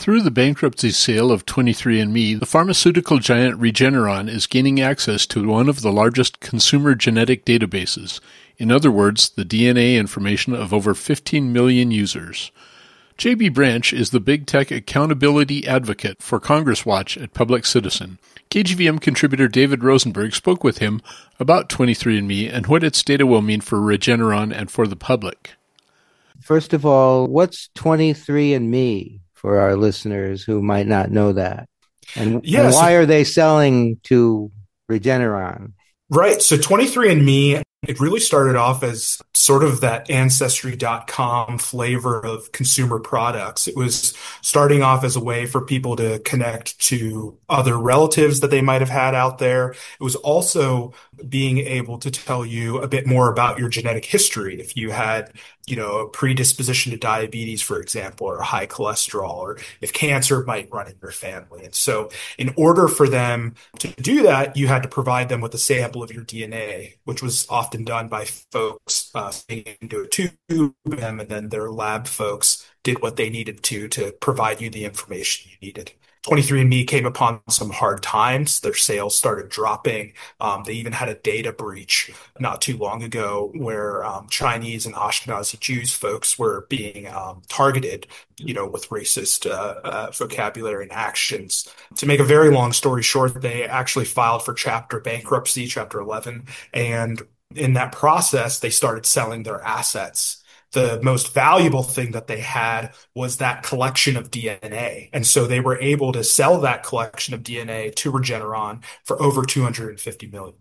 Through the bankruptcy sale of 23andMe, the pharmaceutical giant Regeneron is gaining access to one of the largest consumer genetic databases. In other words, the DNA information of over 15 million users. J.B. Branch is the big tech accountability advocate for Congress Watch at Public Citizen. KGVM contributor David Rosenberg spoke with him about 23andMe and what its data will mean for Regeneron and for the public. First of all, what's 23andMe for our listeners who might not know that? And why are they selling to Regeneron? Right. So 23andMe, it really started off as sort of that Ancestry.com flavor of consumer products. It was starting off as a way for people to connect to other relatives that they might have had out there. It was also being able to tell you a bit more about your genetic history. If you had, a predisposition to diabetes, for example, or high cholesterol, or if cancer might run in your family. And so in order for them to do that, you had to provide them with a sample of your DNA, which was often done by folks into a tube, and then their lab folks did what they needed to provide you the information you needed. 23andMe came upon some hard times. Their sales started dropping. They even had a data breach not too long ago where Chinese and Ashkenazi Jews folks were being targeted, with racist vocabulary and actions. To make a very long story short, they actually filed for chapter bankruptcy, Chapter 11, and in that process, they started selling their assets. The most valuable thing that they had was that collection of DNA. And so they were able to sell that collection of DNA to Regeneron for over $250 million.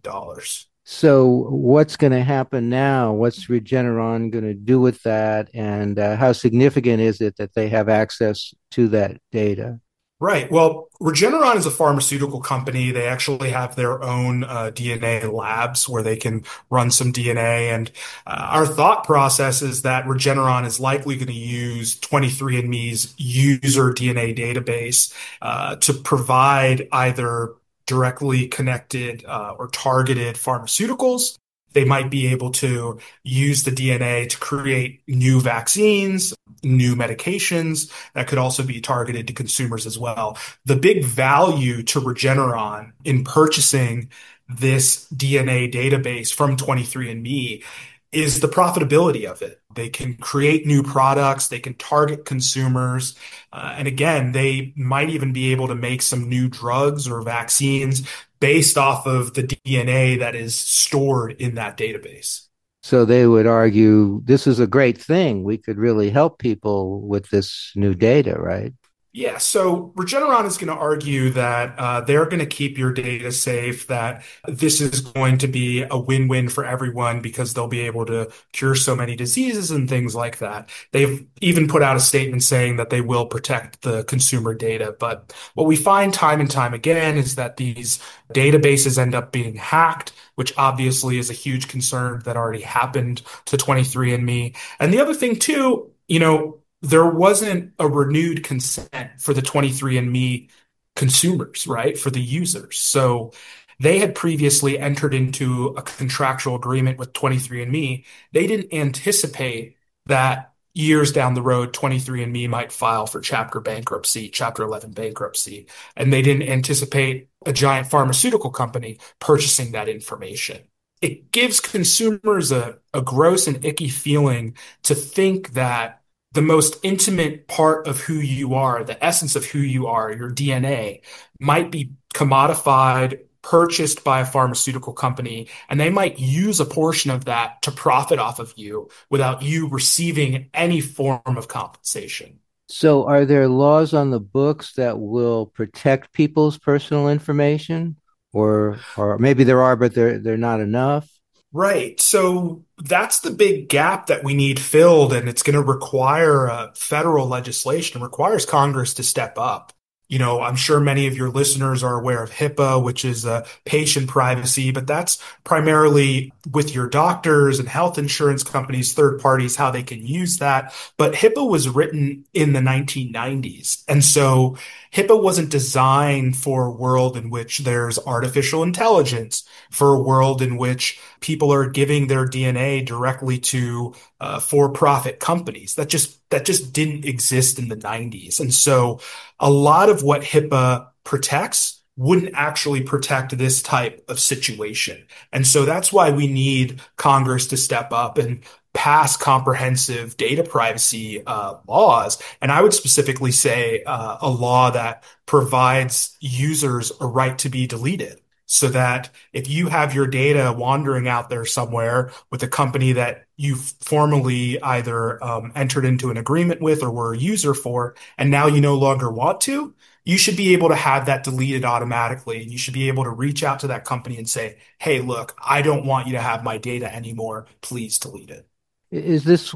So what's going to happen now? What's Regeneron going to do with that? And how significant is it that they have access to that data? Right. Well, Regeneron is a pharmaceutical company. They actually have their own DNA labs where they can run some DNA. And our thought process is that Regeneron is likely going to use 23andMe's user DNA database to provide either directly connected or targeted pharmaceuticals. They might be able to use the DNA to create new vaccines, new medications that could also be targeted to consumers as well. The big value to Regeneron in purchasing this DNA database from 23andMe is the profitability of it. They can create new products, they can target consumers, and again, they might even be able to make some new drugs or vaccines based off of the DNA that is stored in that database. So they would argue this is a great thing. We could really help people with this new data, right? Yeah, so Regeneron is going to argue that they're going to keep your data safe, that this is going to be a win-win for everyone because they'll be able to cure so many diseases and things like that. They've even put out a statement saying that they will protect the consumer data. But what we find time and time again is that these databases end up being hacked, which obviously is a huge concern that already happened to 23andMe. And the other thing too, there wasn't a renewed consent for the 23andMe consumers, right? For the users. So they had previously entered into a contractual agreement with 23andMe. They didn't anticipate that years down the road, 23andMe might file for chapter 11 bankruptcy. And they didn't anticipate a giant pharmaceutical company purchasing that information. It gives consumers a gross and icky feeling to think that the most intimate part of who you are, the essence of who you are, your DNA, might be commodified, purchased by a pharmaceutical company, and they might use a portion of that to profit off of you without you receiving any form of compensation. So are there laws on the books that will protect people's personal information? Or maybe there are, but they're not enough? Right. So that's the big gap that we need filled, and it's going to require federal legislation. It requires Congress to step up. I'm sure many of your listeners are aware of HIPAA, which is patient privacy, but that's primarily with your doctors and health insurance companies, third parties, how they can use that. But HIPAA was written in the 1990s. And so HIPAA wasn't designed for a world in which there's artificial intelligence, for a world in which people are giving their DNA directly to for-profit companies. That just didn't exist in the 90s. And so a lot of what HIPAA protects wouldn't actually protect this type of situation. And so that's why we need Congress to step up and pass comprehensive data privacy laws. And I would specifically say a law that provides users a right to be deleted. So that if you have your data wandering out there somewhere with a company that you formally either entered into an agreement with or were a user for, and now you no longer want to, you should be able to have that deleted automatically. And you should be able to reach out to that company and say, hey, look, I don't want you to have my data anymore. Please delete it. Is this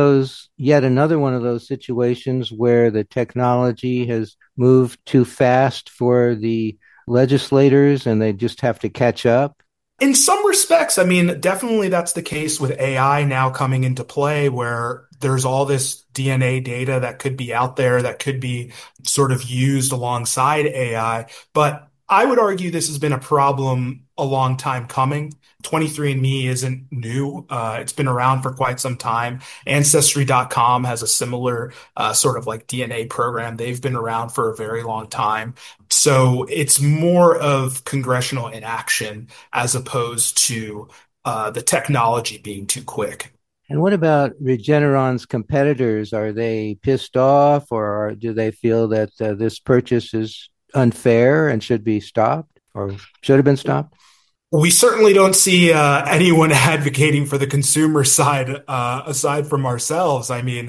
yet another one of those situations where the technology has moved too fast for the legislators and they just have to catch up? In some respects, I mean, definitely that's the case with AI now coming into play, where there's all this DNA data that could be out there that could be sort of used alongside AI. But I would argue this has been a problem a long time coming. 23andMe isn't new. It's been around for quite some time. Ancestry.com has a similar sort of like DNA program. They've been around for a very long time. So it's more of congressional inaction as opposed to the technology being too quick. And what about Regeneron's competitors? Are they pissed off, or do they feel that this purchase is unfair and should be stopped or should have been stopped? We certainly don't see anyone advocating for the consumer side aside from ourselves. I mean,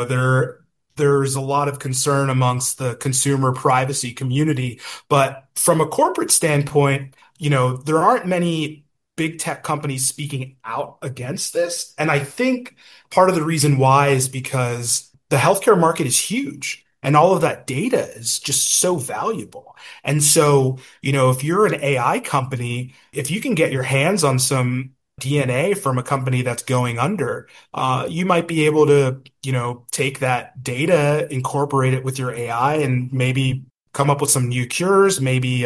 there's a lot of concern amongst the consumer privacy community, but from a corporate standpoint, there aren't many big tech companies speaking out against this. And I think part of the reason why is because the healthcare market is huge. And all of that data is just so valuable. And so, if you're an AI company, if you can get your hands on some DNA from a company that's going under, you might be able to, take that data, incorporate it with your AI, and maybe come up with some new cures, maybe,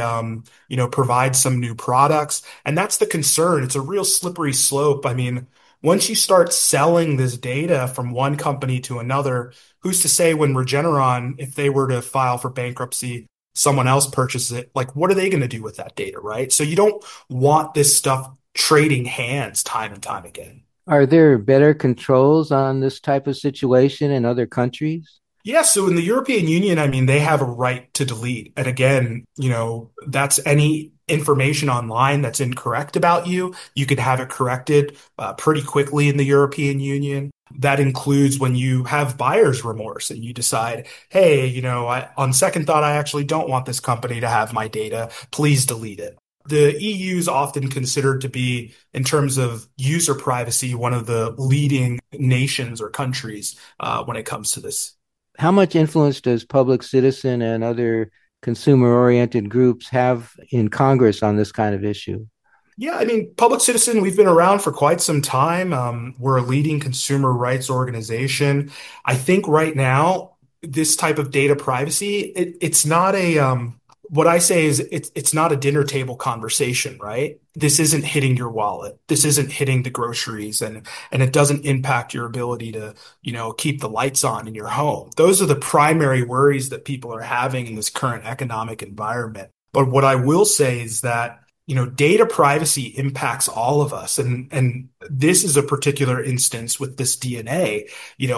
provide some new products. And that's the concern. It's a real slippery slope. I mean, once you start selling this data from one company to another, who's to say when Regeneron, if they were to file for bankruptcy, someone else purchases it, like what are they going to do with that data, right? So you don't want this stuff trading hands time and time again. Are there better controls on this type of situation in other countries? Yeah, so in the European Union, I mean, they have a right to delete. And again, that's any information online that's incorrect about you. You could have it corrected pretty quickly in the European Union. That includes when you have buyer's remorse and you decide, hey, on second thought, I actually don't want this company to have my data. Please delete it. The EU is often considered to be, in terms of user privacy, one of the leading nations or countries when it comes to this. How much influence does Public Citizen and other consumer-oriented groups have in Congress on this kind of issue? Yeah, I mean, Public Citizen, we've been around for quite some time. We're a leading consumer rights organization. I think right now, this type of data privacy, it's not what I say is it's not a dinner table conversation, right? This isn't hitting your wallet. This isn't hitting the groceries, and it doesn't impact your ability to, keep the lights on in your home. Those are the primary worries that people are having in this current economic environment. But what I will say is that, data privacy impacts all of us. And this is a particular instance with this DNA.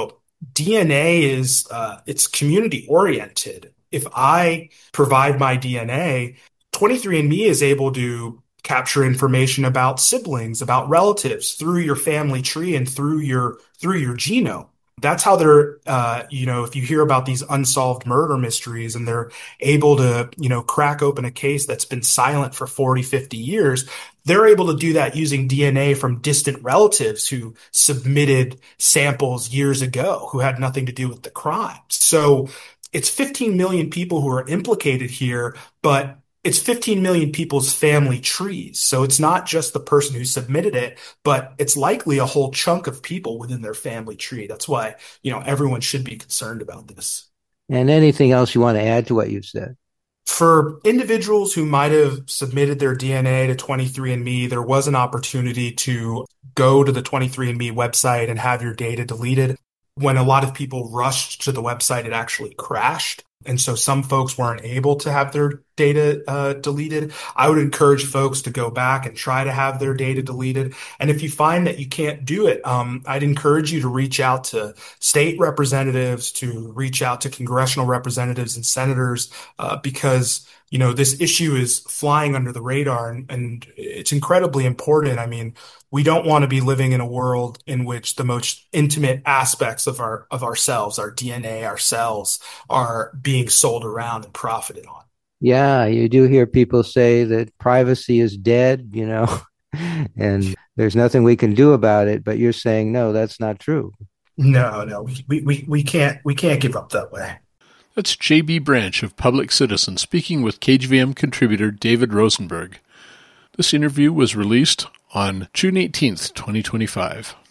DNA is, it's community oriented. If I provide my DNA, 23andMe is able to capture information about siblings, about relatives through your family tree and through your genome. That's how they're, if you hear about these unsolved murder mysteries and they're able to, crack open a case that's been silent for 40, 50 years, they're able to do that using DNA from distant relatives who submitted samples years ago who had nothing to do with the crime. So it's 15 million people who are implicated here, but it's 15 million people's family trees. So it's not just the person who submitted it, but it's likely a whole chunk of people within their family tree. That's why, everyone should be concerned about this. And anything else you want to add to what you've said? For individuals who might have submitted their DNA to 23andMe, there was an opportunity to go to the 23andMe website and have your data deleted. When a lot of people rushed to the website, it actually crashed. And so some folks weren't able to have their data deleted. I would encourage folks to go back and try to have their data deleted. And if you find that you can't do it, I'd encourage you to reach out to state representatives, to reach out to congressional representatives and senators, because this issue is flying under the radar, and it's incredibly important. I mean, we don't want to be living in a world in which the most intimate aspects of ourselves, our DNA, our cells, are being sold around and profited on. Yeah, you do hear people say that privacy is dead, and there's nothing we can do about it, but you're saying, no, that's not true. No, we can't give up that way. That's J.B. Branch of Public Citizen speaking with KGVM contributor David Rosenberg. This interview was released on June 18th, 2025.